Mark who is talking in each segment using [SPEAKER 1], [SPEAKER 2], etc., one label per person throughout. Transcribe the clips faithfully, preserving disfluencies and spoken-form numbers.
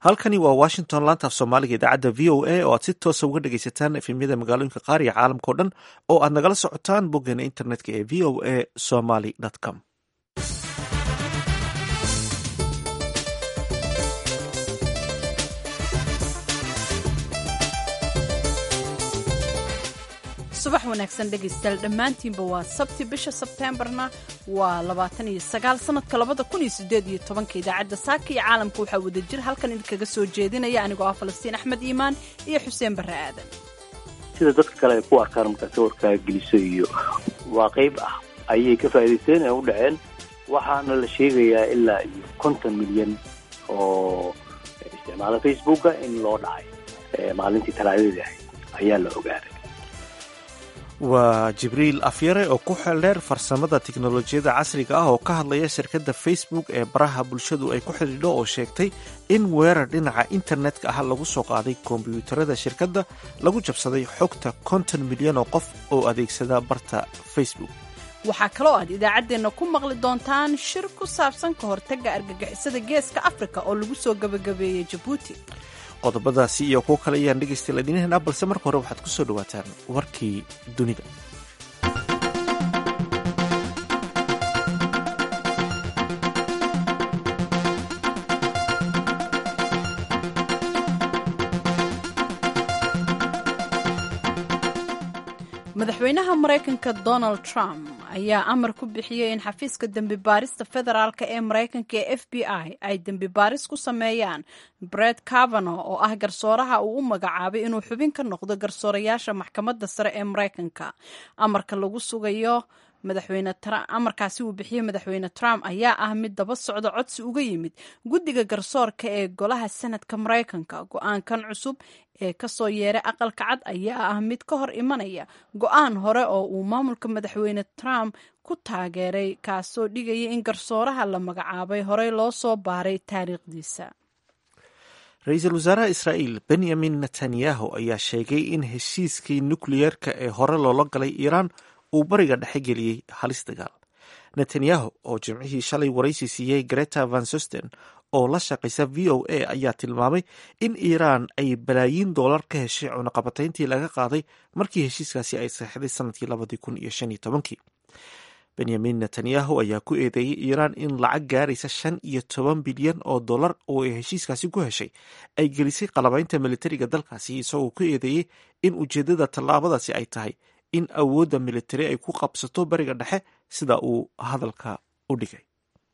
[SPEAKER 1] halkani waa washington laanta af soomaaliga idaacadda v o a oo aad si toosa uga dhegaysataan efemyada magaalooyinka qaar iyo caalamka o dhan oo aad nagala socotaan boggeena internetka ee v o a somaly com.
[SPEAKER 2] subax wanaagsan dhegaystayaal dhammaantiinba waa sabti bisha sebteembarna waa labaatan iyo sagaal sanadka labada kun iyo sideed iyo tobanka idaacadda saaka iyo caalamka waxaa wada jir halkan idinkaga soo jeedinaya anigoo ah falastiin axmed iimaan iyo xuseen barre aadan.
[SPEAKER 3] sida dadka kale ay ku arkaan markaa sawirkaa geliso iyo waa qayb ah ayay ka faa'iidaysteen ee u dhaceen waxaana la sheegayaa ilaa iyo konton milyan oo isticmaala facebooka in loo dhacay maalintii talaadadii ahayd ayaa la ogaaday.
[SPEAKER 1] waa jibriil afyare oo ku xeeldheer farsamada tiknolojiyadda casriga ah oo ka hadlaya shirkadda facebook ee baraha bulshadu ay ku xidhiidho oo sheegtay in weerar dhinaca internetka ah lagu soo qaaday kombiyuutarada shirkadda lagu jabsaday xogta konton milyan oo qof oo adeegsada barta facebook.
[SPEAKER 2] waxaa kaloo aad idaacaddeenna ku maqli doontaan shir ku saabsan ka hortagga argagixisada geeska afrika oo lagu soo gabagabeeyey jabuuti.
[SPEAKER 1] qodobadaasi iyo kuwo kale ayaan dhegaystayaal idiinahena balse marka hore waxaad ku soo dhawaataan warkii dunida.
[SPEAKER 2] madaxweynaha maraykanka donald trump ayaa amar ku bixiyey in xafiiska dembi baarista federaalka ee maraykanka ee f b i ay dembi baaris ku sameeyaan Brett Kavanaugh oo ah garsooraha uu u magacaabay inuu xubin ka noqdo garsoorayaasha maxkamadda sare ee maraykanka. amarka lagu sugayo madaxweyne Trump amarkaasi uu bixiyey madaxweyne Trump ayaa ah mid daba socda codsi uga yimid guddiga garsoorka ee golaha sanadka maraykanka. go-aankan cusub ee kasoo yeeray aqalka cad ayaa ah mid ka hor imanaya go-aan hore oo uu maamulka madaxweyne Trump ku taageeray kaasoo dhigaya in garsooraha la magacaabay horey loo soo baaray taariikhdiisa.
[SPEAKER 1] ra-iisul wasaaraha israa'iil benyamin netanyahu ayaa sheegay in heshiiskii nukliyeerka ee hore loola galay iiraan uu bariga dhexe geliyey halis dagaal. netanyahu oo jimcihii shalay waraysi siiyey greta van sosten oo la shaqaysa v o a ayaa tilmaamay in iiraan ay balaayiin doolar ka heshay cunaqabatayntii laga qaaday markii heshiiskaasi ay saxday sanadkii labadii kun iyo shan iyo tobankii. benyamin netanyahu ayaa ku eedeeyey iiraan in lacag gaaraysa shan iyo toban bilyan oo dollar oo ay heshiiskaasi ku heshay ay gelisay qalabaynta militariga dalkaasi isagoo ku eedeeyey in ujeeddada tallaabadaasi ay tahay in awoodda militari ay ku qabsato bariga dhexe sida uu hadalka u dhigay.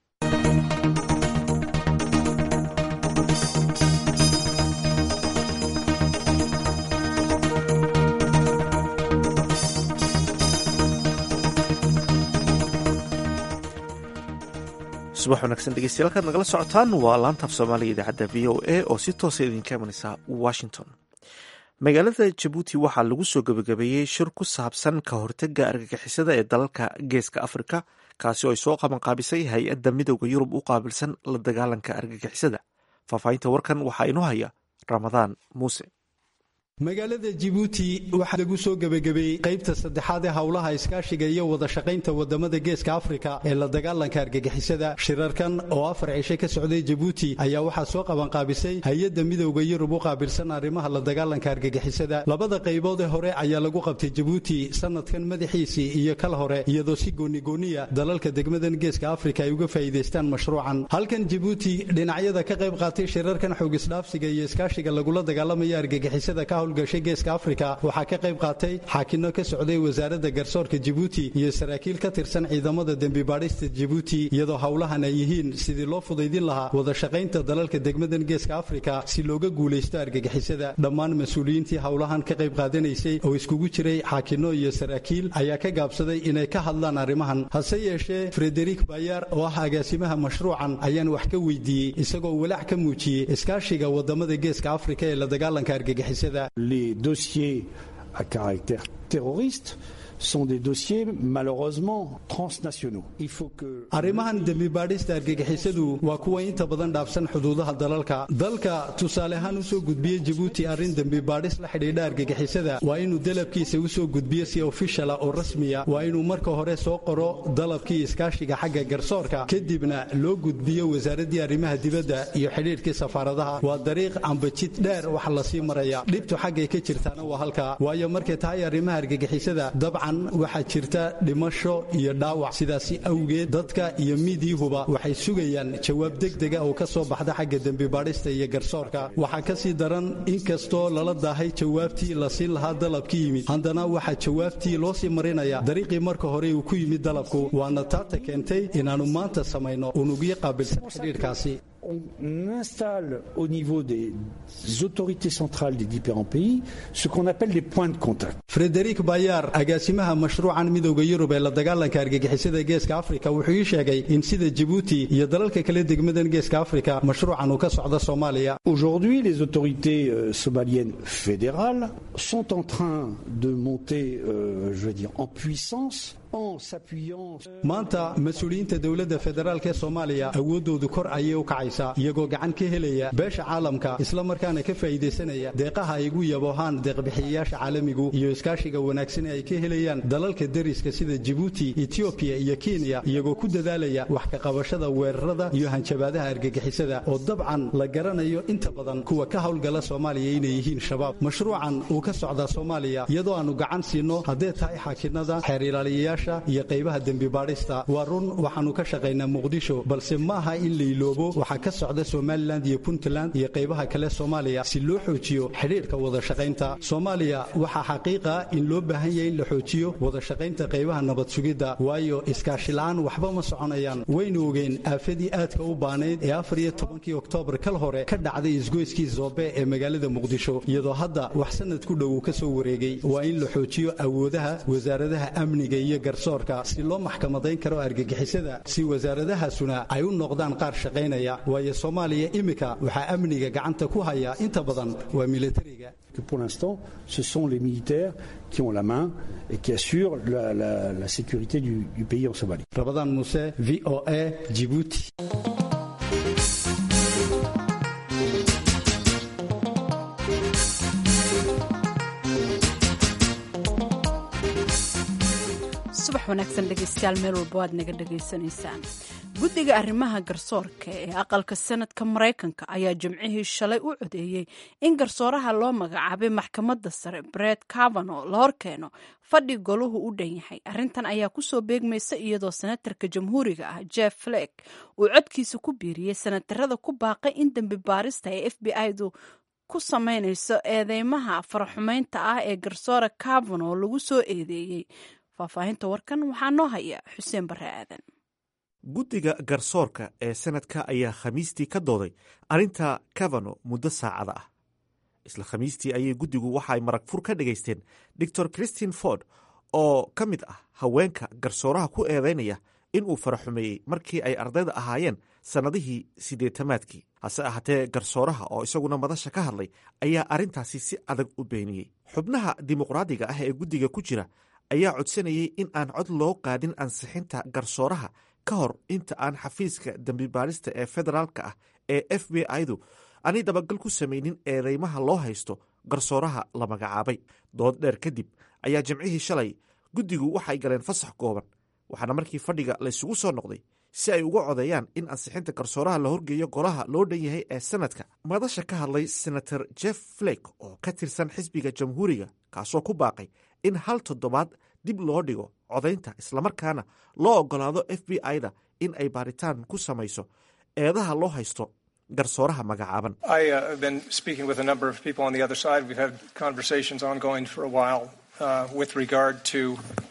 [SPEAKER 1] subax wanaagsan dhegeystayaal halkaad nagala socotaan waa laantaaf soomaaliga idaacadda v o a oo si toosa idinka imanaysa washington. magaalada jabuuti waxaa lagu soo gabagabeeyey shir ku saabsan ka hortagga argagixisada ee dalalka geeska afrika kaasi oo ay soo qabanqaabisay hay-adda midooda yurub u qaabilsan la dagaalanka argagixisada. faahfaahinta warkan waxaa inoo haya ramadaan muuse.
[SPEAKER 4] magaalada Djibouti waxaa lagu soo gabagabeeyey qaybta saddexaad ee hawlaha iskaashiga iyo wada shaqaynta wadamada geeska Afrika ee la dagaalanka argagixisada. shirarkan oo afar cisho ka socday Djibouti ayaa waxaa soo qaban qaabisay hay'adda midowga Yurub u qaabilsan arrimaha la dagaalanka argagixisada. labada qaybood ee hore ayaa lagu qabtay Djibouti sanadkan madaxiisii iyo kala hore iyadoo si gooni gooniya dalalka degmadan geeska Afrika ay uga faa'iideystaan mashruucan. halkan Djibouti dhinacyada ka qayb qaatay shirarkan xoog isdhaafsiga iyo iskaashiga lagula dagaalamaya argagixisada ka gashay geeska Afrika waxaa ka qayb qaatay xaakino ka socday wasaaradda garsoorka Djibouti iyo saraakiil ka tirsan ciidamada dambi baadhista Djibouti iyadoo hawlahan ay yihiin sidii loo fudaydin lahaa wada shaqaynta dalalka degmadan geeska Afrika si looga guuleysto argagixisada. dhammaan mas'uuliyiintii hawlahan ka qayb qaadanaysay oo iskugu jiray xaakino iyo saraakiil ayaa ka gaabsaday inay ka hadlaan arrimahan. hase yeeshee Frederick Bayer oo ah agaasimaha mashruucan ayaan wax ka weydiiyey isagoo walaac ka muujiyey iskaashiga wadamada geeska Afrika ee la dagaalanka argagixisada.
[SPEAKER 5] Les dossiers à caractère terroriste sont des dossiers malheureusement transnationaux. Il faut que
[SPEAKER 4] arrimahan dambi baadhista argagixisadu waa kuwa inta badan dhaafsan xuduudaha dalalka dalka tusaale ahaan u soo gudbiyay Djibouti arrin dambi baadhis la xidhiidha argagixisada waa inuu dalabkiisa u soo gudbiyo si official oo rasmi ah waa inuu marka hore soo qoro dalabkii iskaashiga xagga garsoorka kadibna loo gudbiyo wasaaradda arrimaha dibadda iyo xidhiidhkii safaaradaha waa dariiq amba jid dheer wax la sii maraya dhibtu xaggay ka jirtaana waa halka waayo markay tahay arrimaha argagixisada dabcan waxaa jirta dhimasho iyo dhaawac sidaasi awgeed dadka iyo miidiyahuba waxay sugayaan jawaab degdeg ah oo ka soo baxda xagga dambi baadhista iyo garsoorka waxaa ka sii daran inkastoo lala daahay jawaabtii la siin lahaa dalabkii yimid haddana waxaa jawaabtii loo sii marinaya dariiqii marka hore uu ku yimid dalabku waana taata keentay inaanu maanta samayno unugyo qaabilsan xidhiidhkaasi
[SPEAKER 5] on installe au niveau des autorités centrales des différents pays ce qu'on appelle des points de contact.
[SPEAKER 4] Frédéric Bayard agaasimaha mashruucan midowga Yurub ee la dagaalanka argagixisada Geeska Afrika wuxuu ii sheegay in sida Djibouti iyo dalalka kale degmadan Geeska Afrika mashruucan uu ka socdo Soomaaliya.
[SPEAKER 5] Aujourd'hui les autorités euh, somaliennes fédérales sont en train de monter euh, je veux dire en puissance
[SPEAKER 4] maanta mas-uuliyiinta dowladda federaalk ee Soomaaliya awoodoodu kor ayay u kacaysaa iyagoo gacan ka helaya beesha caalamka isla markaana ka faa'iideysanaya deeqaha ay ugu yaboohaan deeq-bixiyayaasha caalamigu iyo iskaashiga wanaagsan ee ay ka helayaan dalalka dariska sida Djibouti, Ethiopia iyo Kenya iyagoo ku dadaalaya wax ka qabashada weerarada iyo hanjabaadaha argagixisada oo dabcan la garanayo inta badan kuwa ka howlgala Soomaaliya inay yihiin shabaab mashruucan uu ka socda Soomaaliya iyadoo aanu gacan siino haddii tahay xakinada xeer ilaaliyayaasha iyo qaybaha dambi baadhista waa run waxaanu ka shaqaynaa Muqdisho balse maaha in la iloobo waxa ka socda Somaliland iyo Puntland iyo qaybaha kale Soomaaliya si loo xoojiyo xiriirka wada shaqaynta Soomaaliya waxa xaqiiqa in loo baahan yahay in la xoojiyo wada shaqaynta qaybaha nabad sugidda waayo iskaashi la'aan waxba ma soconayaan waynu ogeen aafadii aadka u baaneyd ee afar iyo tobankii Oktoobar kal hore ka dhacday isgoyskii Zobe ee magaalada Muqdisho iyadoo hadda wax sanad ku dhow ka soo wareegay waa in la xoojiyo awoodaha wasaaradaha amniga iyo garsoorka si loo maxkamadayn karo argagixisada si wasaaradahaasuna ay u noqdaan qaar shaqaynaya waayo Soomaaliya imika waxa amniga gacanta ku haya inta badan waa militariga
[SPEAKER 5] pour l'instant ce sont les militaires qui ont la main et qui assurent la, la, la sécurité du, du pays en Somalie.
[SPEAKER 4] Ramadan Moussa, V O A, Djibouti.
[SPEAKER 2] wanaagsan dhegeystayaal meel walba waad naga dhegaysanaysaan guddiga arrimaha garsoorka ee aqalka sanadka Mareykanka ayaa jimcihii shalay u codeeyey in garsooraha loo magacaabay maxkamadda sare Brett Kavanaugh la horkeeno fadhi goluhu u dhan yahay arrintan ayaa kusoo beegmaysa iyadoo senatarka jamhuuriga ah Jeff Flake uu codkiisa ku biiriyey senatarada ku baaqay in dambi baarista ee F B I-du ku sameynayso eedeymaha faraxumeynta ah ee garsoora Kavanaugh lagu soo eedeeyey faahfaahinta warkan waxaa noo haya xuseen barre aadan
[SPEAKER 1] guddiga garsoorka ee sanadka ayaa khamiistii ka dooday arrinta Kavanaugh muddo saacada ah isla khamiistii ayay guddigu waxay marag fur ka dhageysteen doctor Christine Ford oo ka mid ah haweenka garsooraha ku eedeynaya inuu faraxumeeyey markii ay ardayda ahaayeen sannadihii siddeetamaadkii hase ahaatee garsooraha oo isaguna madasha ka hadlay ayaa arrintaasi si adag u beeniyey xubnaha dimuqraadiga ah ee guddiga ku jira ayaa codsanayay in aan cod loo qaadin ansixinta garsooraha ka hor inta aan xafiiska dambi baarista ee federaalka ah ee F B I-du aanay dabagal ku samaynin eedeymaha loo haysto garsooraha la magacaabay dood dheer kadib ayaa jimcihii shalay guddigu waxay galeen fasax kooban waxaana markii fadhiga la isugu soo noqday si ay uga codeeyaan in ansixinta garsooraha la horgeeyo golaha loo dhan yahay ee sanadka madasha ka hadlay senator Jeff Flake oo ka tirsan xisbiga jamhuuriga kaasoo ku baaqay in hal toddobaad dib loo dhigo codaynta islamarkaana loo ogolaado F B I-da in ay baaritaan ku samayso eedaha loo haysto garsooraha magacaaban.
[SPEAKER 6] I uh, have been speaking with a number of people on the other side. We've had conversations ongoing for a while uh, with regard to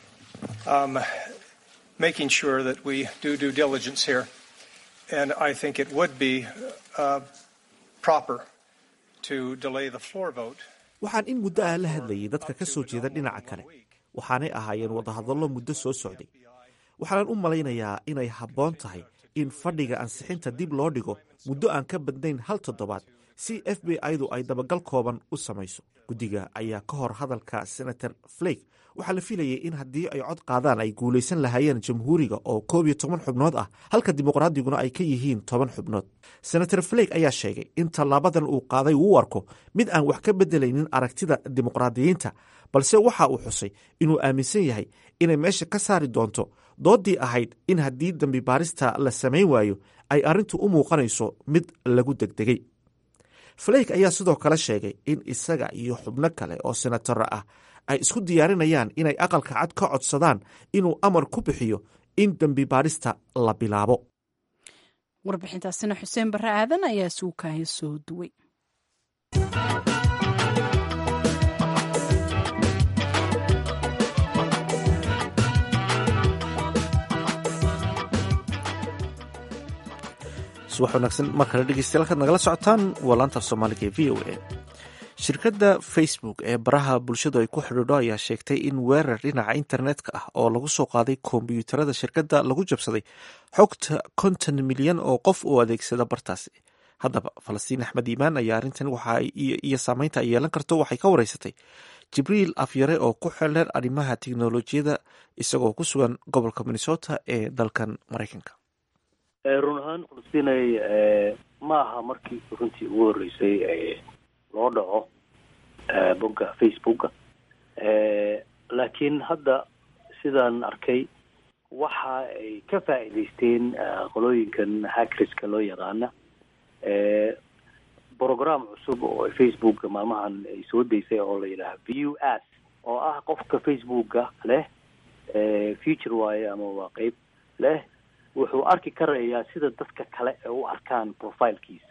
[SPEAKER 6] um, making sure that we do due diligence here. And I think it would be uh, proper to delay the floor vote.
[SPEAKER 1] waxaan in muddo ah la hadlayay dadka ka soo jeeda dhinaca kale waxaanay ahaayeen wadahadallo muddo soo socday waxaanan u malaynayaa inay habboon tahay in fadhiga ansixinta dib loo dhigo muddo aan ka badnayn hal toddobaad si F B I-du ay dabagal kooban u samayso guddiga ayaa ka hor hadalka senator Flake waxaa la filayay in haddii ay cod qaadaan ay guulaysan lahaayeen jamhuuriga oo koob iyo toban xubnood ah halka dimuqraaddiguna ay ka yihiin toban xubnood. senator flake ayaa sheegay in tallaabadan uu qaaday uu u arko mid aan wax ka beddelaynin aragtida dimuqraadiyiinta, balse waxa uu xusay inuu aaminsan yahay inay meesha ka saari doonto dooddii ahayd in haddii dembi baarista la samayn waayo ay arrintu u muuqanayso mid lagu degdegay. flake ayaa sidoo kale sheegay in isaga iyo xubno kale oo senataro ah ay isku diyaarinayaan inay aqalka cad ka codsadaan inuu amar ku bixiyo in dembi baarista la bilaabo.
[SPEAKER 2] warbixintaasina xuseen barre aadan ayaa suukaaya soo duway.
[SPEAKER 1] subax wanaagsan mar kale dhegeystayaal kaad nagala socotaan waa laanta soomaaliga ee v o a. shirkadda facebook ee baraha bulshadu ay ku xidhiidho ayaa sheegtay in weerar dhinaca internetka ah oo lagu soo qaaday kombiyuutarada shirkadda lagu jabsaday xogta konton milyan oo qof uu adeegsada bartaasi. haddaba falastiin axmed iimaan ayaa arrintan waxa iyo saameynta ay yeelan karto waxay ka wareysatay jibriil afyare oo ku xeldheer arrimaha tiknolojiyada isagoo ku sugan gobolka minnesota ee dalkan maraykanka.
[SPEAKER 3] run ahaan falastinay ma aha markii runtii ugu horreysay loo dhaco bogga facebooka, laakiin hadda sidaan arkay waxa ay ka faa'iidaysteen qolooyinkan hackerska loo yaqaana program cusub oo facebooka maalmahan ay soo daysay oo la yidhaaha view as, oo ah qofka facebooka leh future waaye ama waa qeyb leh wuxuu arki karayaa sida dadka kale ay u arkaan profilekiisa,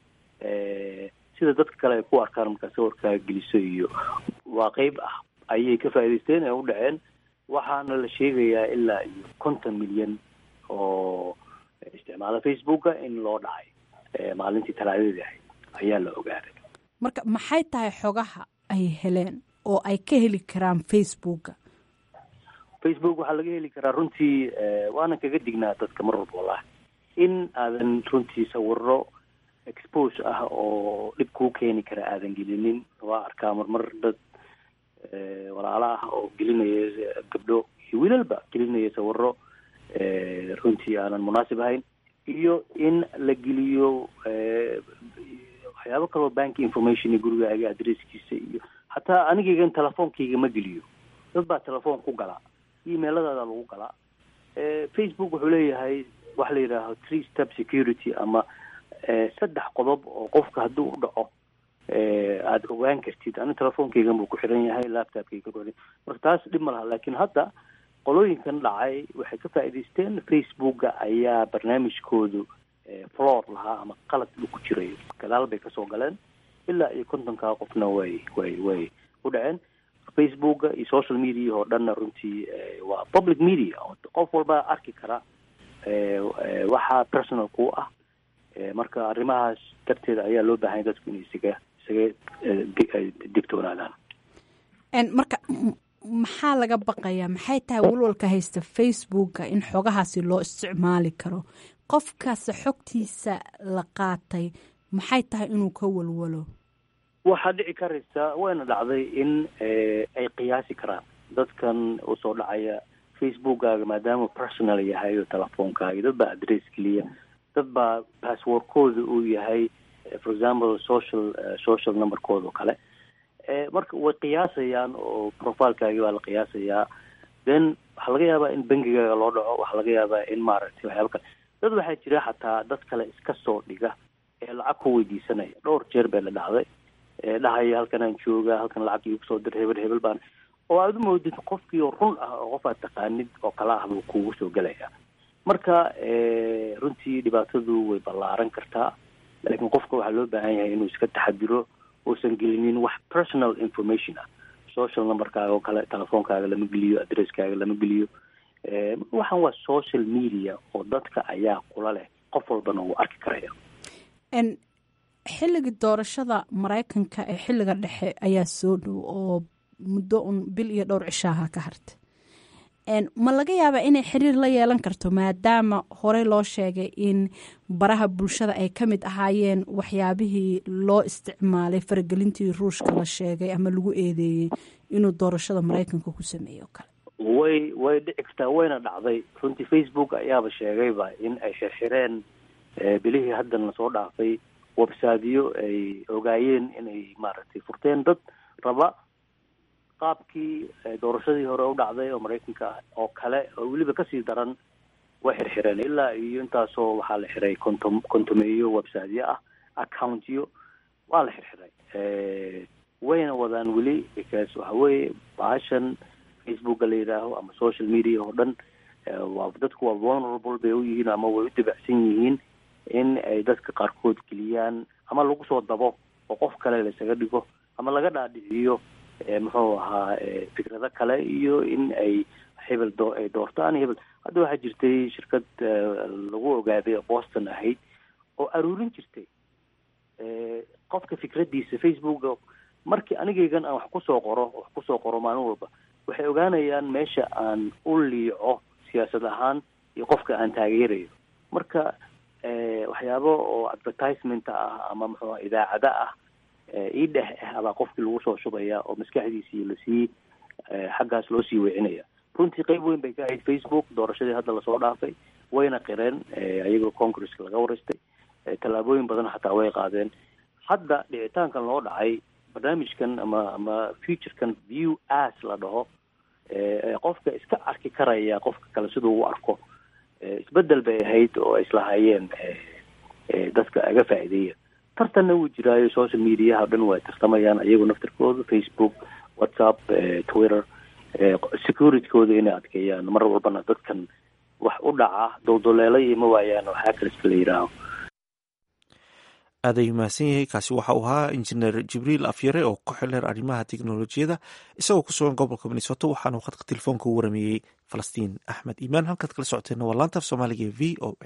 [SPEAKER 3] sida dadka kale ay ku arkaan markaa sawirkaa geliso iyo waa qeyb ah ayay ka faa'iidaysteen ee u dhaceen. waxaana la sheegayaa ilaa iyo konton milyan oo isticmaala facebooka in loo dhacay maalintii talaadadii ahayd ayaa la ogaaday.
[SPEAKER 2] marka maxay tahay xogaha ay heleen oo ay ka heli karaan facebooka?
[SPEAKER 3] facebook waxaa laga heli karaa runtii waana kaga dignaa dadka mar walba wallahi in aadan runtii sawiro expose ah oo dhib kuu keeni kara aadan gelinin. waa arkaa marmar dad walaala ah oo gelinaya gabdho iyo wiilalba gelinaya sawiro runtii aanan munaasib ahayn, iyo in la geliyo waxyaabo kaloo bank information gurigaaga adresskiisa, iyo hataa anigaygan telefoonkayga ma geliyo. dad baa telefoon ku galaa, emailadaada lagu galaa. facebook wuxuu leeyahay waxa la yidhaaho three step security ama saddex qodob oo qofka hadduu u dhaco aada ogaan kartid. ani telefoonkaygan buu ku xiran yahay, laptopkayga ku xiran, marka taas dhib ma laha. laakiin hadda qolooyinkan dhacay waxay ka faa'iidaysteen facebooka ayaa barnaamijkoodu floor lahaa ama qalad u ku jiray, gadaal bay kasoo galeen ilaa iyo kontonkaa qofna way way way u dhaceen. facebooka iyo social media oo dhanna runtii waa public media, qof walba arki kara waxaa personal ku ah. marka arrimahaas darteeda ayaa loo baahanya dadku inay isaga isaga digtoonaadaan.
[SPEAKER 2] marka maxaa laga baqayaa? maxay tahay walwalka haysta facebooka in xogahaasi loo isticmaali karo? qofkaas xogtiisa la qaatay maxay tahay inuu ka walwalo?
[SPEAKER 3] waxaa dhici karaysa, wayna dhacday in ay qiyaasi karaan dadkan usoo dhacaya facebookkaaga maadaama personal yahay oo telefoonkaaga. dad baa adress keliya, dad baa passwordkooda uu yahay for example social social numberkooda oo kale. marka way qiyaasayaan oo profilekaagi baa la qiyaasayaa. then waxaa laga yaabaa in bangigaaga loo dhaco, waxaa laga yaabaa in maaragtay waxyaaba kale. dad waxaa jira xataa dad kale iska soo dhiga ee lacag ku weydiisanaya. dhowr jeer bay la dhacday, dhahaya halkanaan jooga, halkan lacag iigu soo dir, hebel hebel baan, oo aada u moodid qofkii oo run ah oo qof aad taqaanid oo kala ah buu kuugu soo gelaya. marka runtii dhibaatadu way ballaaran kartaa, laakiin qofka waxaa loo baahan yahay inuu iska taxadiro, uusan gelinin wax personal information ah. social numberkaaga oo kale telefoonkaaga lama geliyo, adresskaaga lama geliyo. waxaan waa social media oo dadka ayaa kula leh, qof walbana wuu arki karaya.
[SPEAKER 2] xilliga doorashada maraykanka ee xilliga dhexe ayaa soo dhow oo muddo un bil iyo dhowr cishaaha ka hartay. ma laga yaabaa inay xiriir la yeelan karto maadaama horey loo sheegay in baraha bulshada ay ka mid ahaayeen waxyaabihii loo isticmaalay faragelintii ruushka la sheegay ama lagu eedeeyey inuu doorashada maraykanka ku sameeyo kale.
[SPEAKER 3] way way dhici kartaa wayna dhacday runtii Facebook ayaaba sheegayba in ay xirxireen bilihii haddan lasoo dhaafay website-yo ay ogaayeen inay maaragtay furteen dad raba qaabkii doorashadii hore u dhacday oo maraykanka oo kale oo weliba kasii daran way xirxireen ilaa iyo intaasoo waxaa la xiray kontom kontomeeyo website-yo ah account-yo waa la xirxiray wayna wadaan weli because waxa weeye baashan facebooka la yidhaaho ama social media oo dhan waa dadku waa vulnerable bay u yihiin ama way u dibacsan yihiin in ay dadka qaarkood geliyaan ama lagu soo dabo oo qof kale laisaga dhigo ama laga dhaadhiciyo muxuu ahaa fikrado kale iyo in ay hebel doo ay doortaan hebel hadda waxaa jirtay shirkad lagu ogaaday oo Boston ahayd oo aruurin jirtay qofka fikradiisa Facebook markii anigaygan aan wax ku soo qoro wax ku soo qoro maalin walba waxay ogaanayaan meesha aan u liico siyaasad ahaan iyo qofka aan taageerayo marka waxyaabo oo advertisement ah ama muxuu idaacada ah ii dheh abaa qofkii lagu soo shubaya oo maskaxdiisii lasii xaggaas loo sii weecinaya runtii qayb weyn bay ka ahayd Facebook doorashadii hadda lasoo dhaafay wayna qireen ayagoo congresska laga wareystay tallaabooyin badan xataa way qaadeen hadda dhicitaankan loo dhacay barnaamijkan ama ama futurekan view as la dhaho qofka iska arki karaya qofka kale siduu u arko isbedel bay ahayd oo ay islahaayeen dadka aga faa'iideeya tartanna wuu jiraayo social mediaha dhan way tartamayaan ayagoo naftirkooda Facebook WhatsApp Twitter security-kooda inay adkeeyaan mar walbana dadkan wax u dhaca dowdoleelay ma waayaan waxaa kale iska la yidhaaho
[SPEAKER 1] aaday mahadsan yahay kaasi waxa uu ahaa injineer jibriil afyare oo ku xildheer arrimaha teknolojiyada isagoo ku sugan gobolka minnesota waxaanu khadka telefoonka u warameeyey falastiin axmed iimaan halkaad kala socoteena waa laanta af soomaaliga ee v o a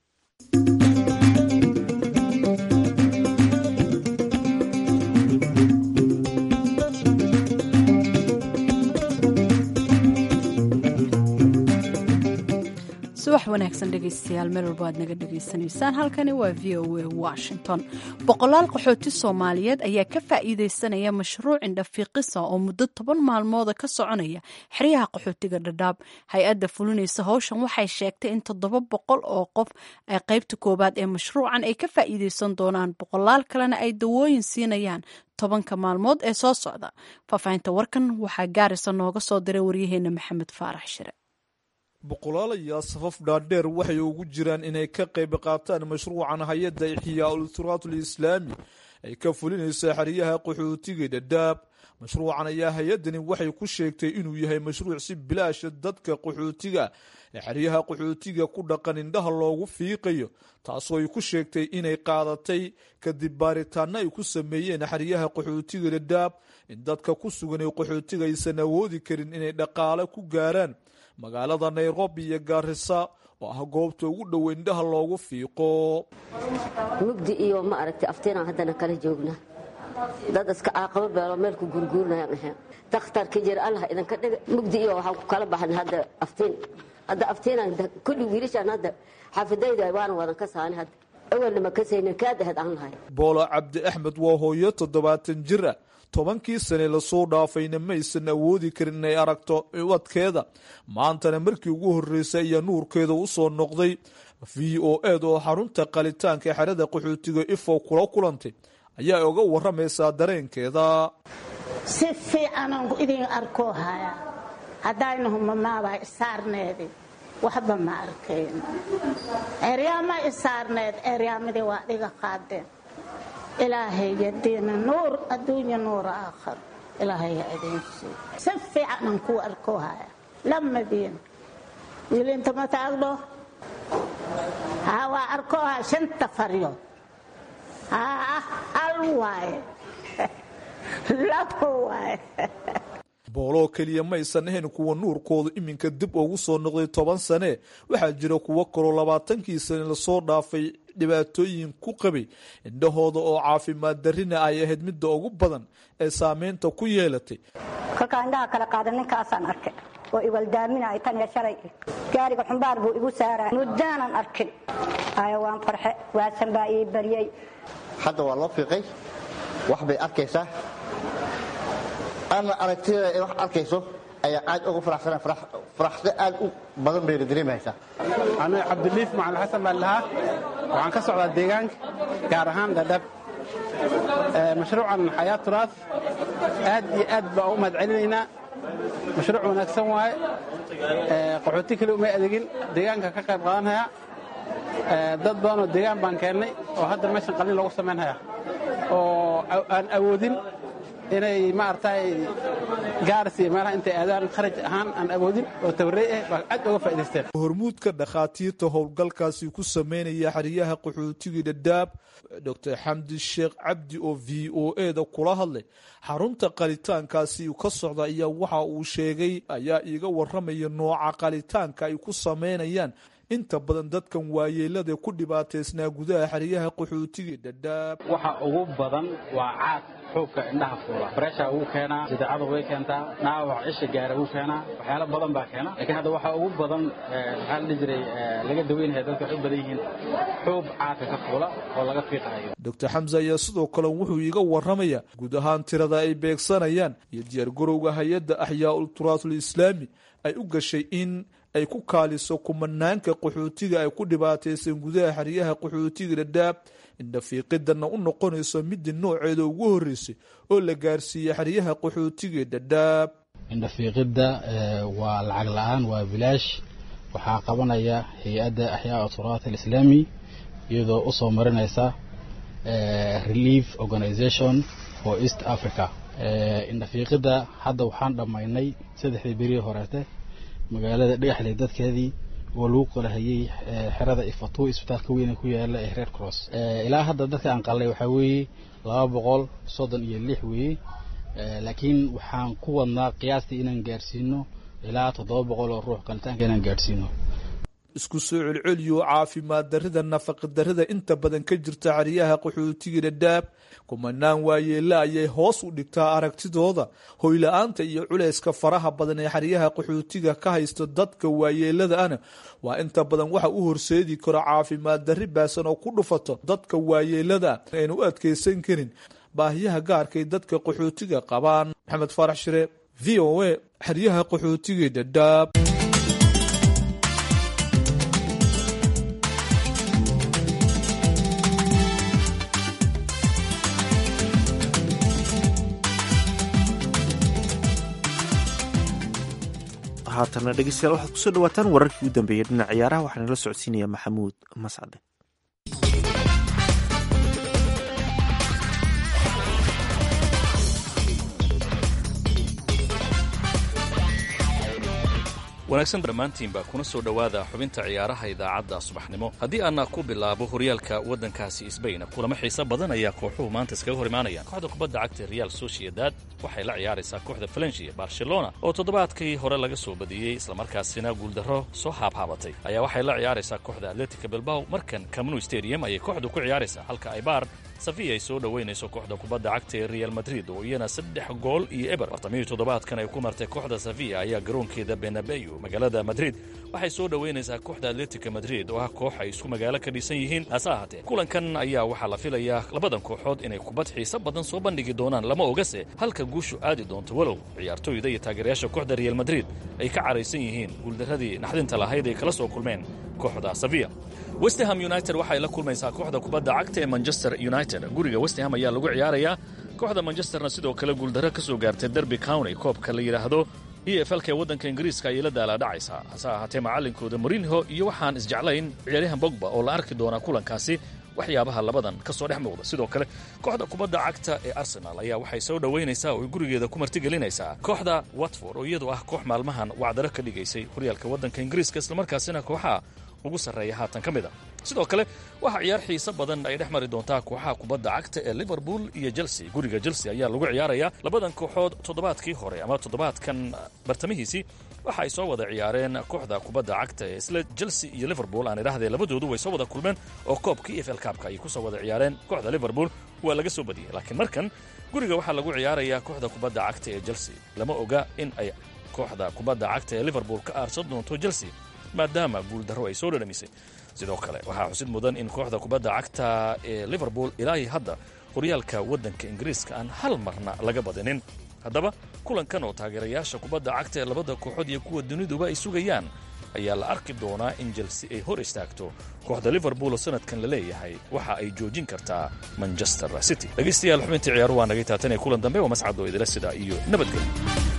[SPEAKER 2] subax wanaagsan dhegaystayaal meel walba aad naga dhegaysanaysaan halkani waa v o a washington boqolaal qaxooti soomaaliyeed ayaa ka faa'iidaysanaya mashruuc indhafiiqisa oo muddo toban maalmooda ka soconaya xeryaha qaxootiga dhadhaab hay-adda fulinaysa howshan waxay sheegtay in toddoba boqol oo qof ay qaybta koowaad ee mashruucan ay ka faa'iidaysan doonaan boqolaal kalena ay dawooyin siinayaan tobanka maalmood ee soo socda faahfaahinta warkan waxaa gaarisa nooga soo diray waryaheena maxamed faarax shire
[SPEAKER 7] boqolaal ayaa safaf dhaadheer waxay ugu jiraan inay ka qayb qaataan mashruucan hay-adda ixyaa ulturaat islaami ay ka fulinaysa xeryaha qaxootiga dhadhaab mashruucan ayaa hay-addani waxay ku sheegtay inuu yahay mashruuc si bilaasha dadka qaxootiga ee xeryaha qaxootiga ku dhaqan indhaha loogu fiiqayo taasoo ay ku sheegtay inay qaadatay kadib baaritaano ay ku sameeyeen xeryaha qaxootiga dhadhaab in dadka ku sugan ee qaxootiga aysan awoodi karin inay dhaqaale ku gaaraan magaalada Nairobi iyo Garissa oo ah goobta ugu dhow indhaha loogu fiiqo
[SPEAKER 8] mugdi iyo ma aragtay afteena hadana kala joogna dad iska aqaba beelo meel ku gurguurnayaan ahay takhtarka jir Allah idan ka dhig mugdi iyo waxa ku kala baxan hadda afteen hadda afteena kulli wiilashan hadda xaafadayda waan wadan ka saani hadda awal ma ka saynin kaad had aan lahay
[SPEAKER 7] Boola Cabdi Axmed waa hooyo toddobaatan jir ah tobankii sane la soo dhaafayna maysan awoodi karin inay aragto wadkeeda maantana markii ugu horreysay ayaa nuurkeeda u soo noqday v o a oo xarunta qalitaanka xerada qaxootiga ifo kula kulantay ayaa uga waramaysaa dareenkeeda
[SPEAKER 9] si fiican aan idin arko haya hadaynu maamaaba isaarneedi waxba ma arkeen eryaama isaarneed eryaamadi waa dhiga qaadeen إلهي يدينا نور الدنيا نور آخر إلهي يدين سفي عنا نكو أركوها لما دين يلي انت ما تأغلو هوا أركوها شنت فريو ها الواي لا هواي
[SPEAKER 7] boolo kaliya ma aysan ahayn kuwa nuurkooda iminka dib ugu soo noqday toban sane waxaa jira kuwa koro labaatankii sane la soo dhaafay dhibaatooyin ku qabay indhahooda oo caafimaad darrina ay ahayd midda ugu badan ee saameynta ku yeelatay
[SPEAKER 10] kolka indhaha kala qaadan ninkaasaan arkay oo iwaldaaminaya tan iyo shalay gaariga xumbaar buu igu saaray muddaanan arkin ayo waan farxe waasan baa ii baryey
[SPEAKER 11] hadda waa loo fiiqay wax bay arkaysaa taana aragtida ay wax arkayso ayaa aad ugu faraxsanaa faraxdo aad u badan bay dareemaysaa.
[SPEAKER 12] Ana Cabdiliif Macalin Xasan baan lahaa waxaan ka socdaa deegaanka gaar ahaan Dadaab. mashruucan Xayaat Turaas aad iyo aad baan u mahadcelinaynaa. mashruuc wanaagsan waaye qaxooti kale uma adeegin deegaanka ka qayb qaadanaya dad badan oo deegaan baan keennay oo hadda meeshan qalin lagu sameynaya oo aan awoodin inay maartay gaarsi meelaha intay aadaan kharaj ahaan aan awoodin oo tabaray ah baa aad uga faa'iideysteen.
[SPEAKER 7] hormuudka dhakhaatiirta howlgalkaasi ku sameynaya xariyaha qaxootiga Dadaab Doctor Xamdi Sheekh Cabdi oo V O A da kula hadlay xarunta qalitaankaasi ka socda ayaa waxa uu sheegay ayaa iiga waramaya nooca qalitaanka ay ku sameynayaan inta badan dadkan waayeelada ku dhibaateysnaa gudaha xariyaha qaxootiga Dadaab.
[SPEAKER 13] waxa ugu badan waa caad xoogga indhaha fuula pressure uu keenaa sidaacada way keentaa naawac isha gaar uu keenaa waxyaalo badan baa keena laakiin hadda waxa ugu badan waxa la jiray laga daweynayo dadka u badan yihiin xoog caadka ka fuula oo laga fiiqayo.
[SPEAKER 7] Doctor Hamza ayaa sidoo kale wuxuu iiga waramaya guud ahaan tirada ay beegsanayaan iyo diyaar garowga hay'adda Axyaa'ul Turaathul Islaami ay u gashay in ay ku kaaliso kumanaanka qaxootiga ay ku dhibaateysan gudaha xariyaha qaxootiga Dadaab inda fiiqidana u noqonayso mid nooceeda ugu horeysay oo la gaarsiiyay xariyaha qaxootiga Dadaab.
[SPEAKER 14] inda fiiqida waa lacag la'aan waa bilaash waxa qabanaya hay'adda Axyaa'ul Turaathul Islaami iyadoo u soo marinaysa Relief Organization for East Africa. inda fiiqida hadda waxaan dhamaynay saddexdii beri horeete magaalada dhagaxley dadkeedii oo lagu kala hayay xerada Ifatu isbitaalka weyn ee ku yaala ee Red Cross. ilaa hadda dadka aan qalay waxa weeye laba boqol soddon iyo lix weeye laakiin waxaan ku wadnaa qiyaastii inaan gaarsiino ilaa toddoba boqol oo ruux qalitaanka inaan gaarsiino.
[SPEAKER 7] isku soo celceliyo caafimaad darrida nafaqo darrida inta badan ka jirta xariyaha qaxootiga Dadaab kumanaan waayeela ayay hoos u dhigtaa aragtidooda hoyla'aanta iyo culayska faraha badan ee xariyaha qaxootiga ka haysta dadka waayeelada ana waa inta badan waxa u horseedi kara caafimaad darri baasan oo ku dhufato dadka waayeelada aynu u adkeysan karin baahiyaha gaarka ee dadka qaxootiga qabaan. Maxamed Faarax Shire V O A xariyaha qaxootiga Dadaab.
[SPEAKER 1] haatana dhegeystayaal waxaad kusoo dhawaataan wararkii ugu dambeeyay dhinaca ciyaaraha waxaana la socodsiinaya Maxamuud Mascade.
[SPEAKER 15] wanaagsan dhammaantiinba kuna soo dhowaada xubinta ciyaaraha idaacadda subaxnimo. haddii aanna ku bilaabo horyaalka waddankaasi Isbayn kulamo xiiso badan ayaa kooxuhu maanta iskaga hor imaanayaan. kooxda kubadda cagta Real Sociedad waxay la ciyaaraysaa kooxda Valencia. Barcelona oo toddobaadkii hore laga soo badiyey islamarkaasina guuldarro soo haabhaabatay ayaa waxay la ciyaaraysaa kooxda Atletico Bilbao. markan Camp Nou Stadium ayay kooxdu ku ciyaaraysaa halka Eibar Sevilla ay soo dhaweynayso kooxda kubadda cagta ee Real Madrid oo iyana saddex gool iyo eber bartamii toddobaadkan ay ku martay kooxda Sevilla ayaa garoonkeeda Bernabeu magaalada Madrid waxay soo dhaweynaysaa kooxda Atletico Madrid oo ah koox ay isku magaalo ka dhisan yihiin. hase ahaatee kulankan ayaa waxaa la filayaa labadan kooxood inay kubad xiiso badan soo bandhigi doonaan lama ogase halka guushu aadi doonto walow ciyaartooyda iyo taageerayaasha kooxda Real Madrid ay ka caraysan yihiin guuldaradii naxdinta lahayd ay kala soo kulmeen kooxda Sevilla. West Ham United waxay la kulmaysaa kooxda kubadda cagta ee Manchester United. guriga West Ham ayaa lagu ciyaarayaa. kooxda Manchesterna sidoo kale guuldarro ka soo gaartay Derby County koobka la yiraahdo E F L ka waddanka Ingiriiska ay la daala dhacaysaa. hase ahaatee macallinkooda Mourinho iyo waxaan isjeclayn ciyaaryahan Pogba oo la arki doona kulankaasi waxyaabaha labadan ka soo dhex muuqda. sidoo kale kooxda kubadda cagta ee Arsenal ayaa waxay soo dhaweynaysaa oo gurigeeda ku martigelinaysaa kooxda Watford oo iyadu ah koox maalmahan wacdaro ka dhigaysay horyaalka waddanka Ingiriiska islamarkaasina kooxaha ugu sarreeya haatan ka mid a. sidoo kale waxaa ciyaar xiiso badan ay dhex mari doontaa kooxaha kubadda cagta ee Liverpool iyo Chelsea. guriga Chelsea ayaa lagu ciyaarayaa. labadan kooxood toddobaadkii hore ama toddobaadkan bartamihiisii waxa ay soo wada ciyaareen kooxda kubadda cagta ee isla Chelsea iyo Liverpool aan idhaahdee labadoodu way soo wada kulmeen oo koobka E F L Cup-ka ay ku soo wada ciyaareen. kooxda Liverpool waa laga soo badiyey laakiin markan guriga waxaa lagu ciyaarayaa kooxda kubadda cagta ee Chelsea. lama oga in ay kooxda kubadda cagta ee Liverpool ka aarsan doonto Chelsea maadaama guuldarro ay soo dhadhamisay. sidoo kale waxaa xusid mudan in kooxda kubadda cagta ee Liverpool ilaa hadda horyaalka waddanka Ingiriiska aan hal marna laga badinin. haddaba kulankan oo taageerayaasha kubadda cagta ee labada kooxood iyo kuwa duniduba ay sugayaan ayaa la arki doonaa in Chelsea ay hor istaagto kooxda Liverpool oo sanadkan la leeyahay waxa ay joojin kartaa Manchester City. dhageystayaal xubintii ciyaaruhu waa naga taatan ee kulan dambe oo mascad oo idila sida iyo nabadgelyo.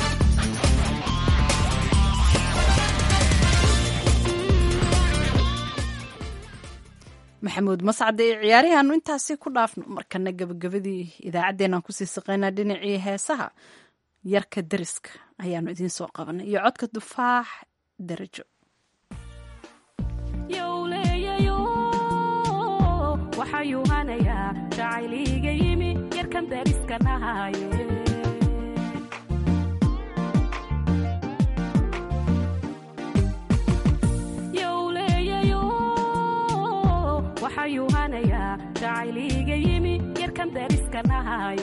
[SPEAKER 2] maxamuud mascade ee ciyaarihaanu intaasi ku dhaafno markana gabagabadii idaacaddeenaan kusii saqaynaa dhinacii heesaha yarka dariska ayaanu idiin soo qabanay iyo codka dufaax darajo.
[SPEAKER 16] waxayuu hanayaa jacayliga yimi yarkan dariska nahaye waxayuu hanayaa jacayliga yimi yarkan dariska nahaye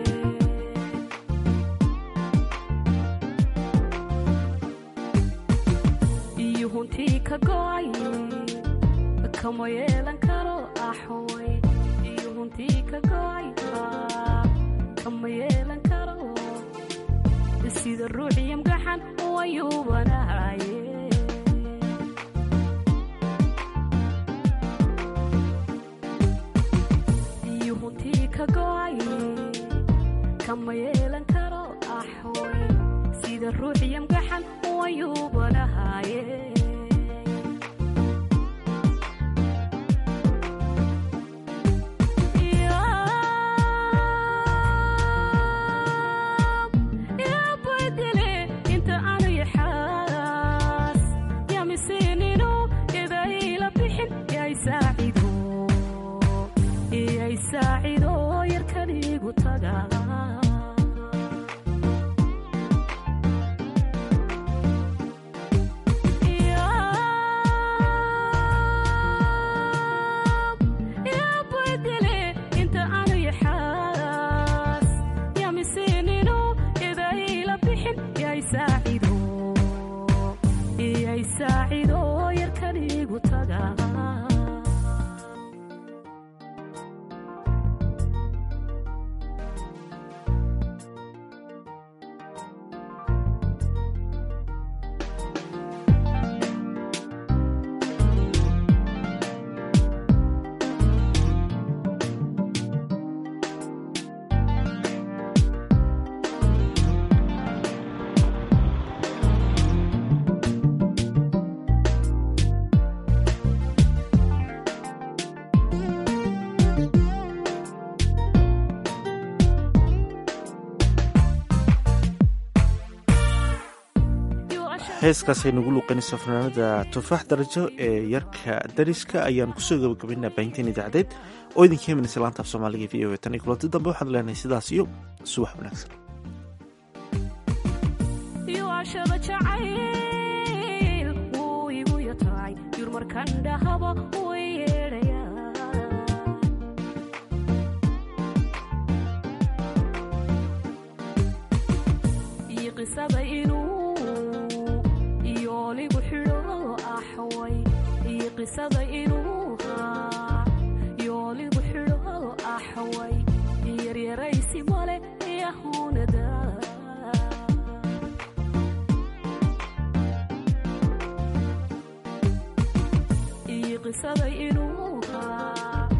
[SPEAKER 16] iyo huntii ka go'ay kama yeelan karo axoy iyo huntii ka go'ay kama yeelan karo sida ruuxiyam gaxan wayuubanahaye kama yeelan karo axoy sida ruuxiyam gaxan wayuubanahaye yabadele inta aanu yaxaas yamisinino idayla bixin yaysaacido yaysaacido yarkanigu taga yabadele inta aanu yaxaas yamisinino idayla bixin yaysaacido yaysaacido yarkanigu taga
[SPEAKER 1] heeskaasay nagu luuqanayso fanaanada tufaax darajo ee yarka dariska ayaan kusoo gabagabaynaa baahinteen idaacadeed oo idinka heminaysa laanta af soomaaliga v o a tan iyo kulanti dambe waxaan leenahay sidaas iyo subax wanaagsan.
[SPEAKER 16] yuashada jacayl wuu igu yataay yurmarkan dhahaba way yeedhayaa iyo qisada inuu yooligu xidho axway iyo qisada inuu haa yooligu xidho axway yaryaraysi male yahunada iyo qisada inuu haa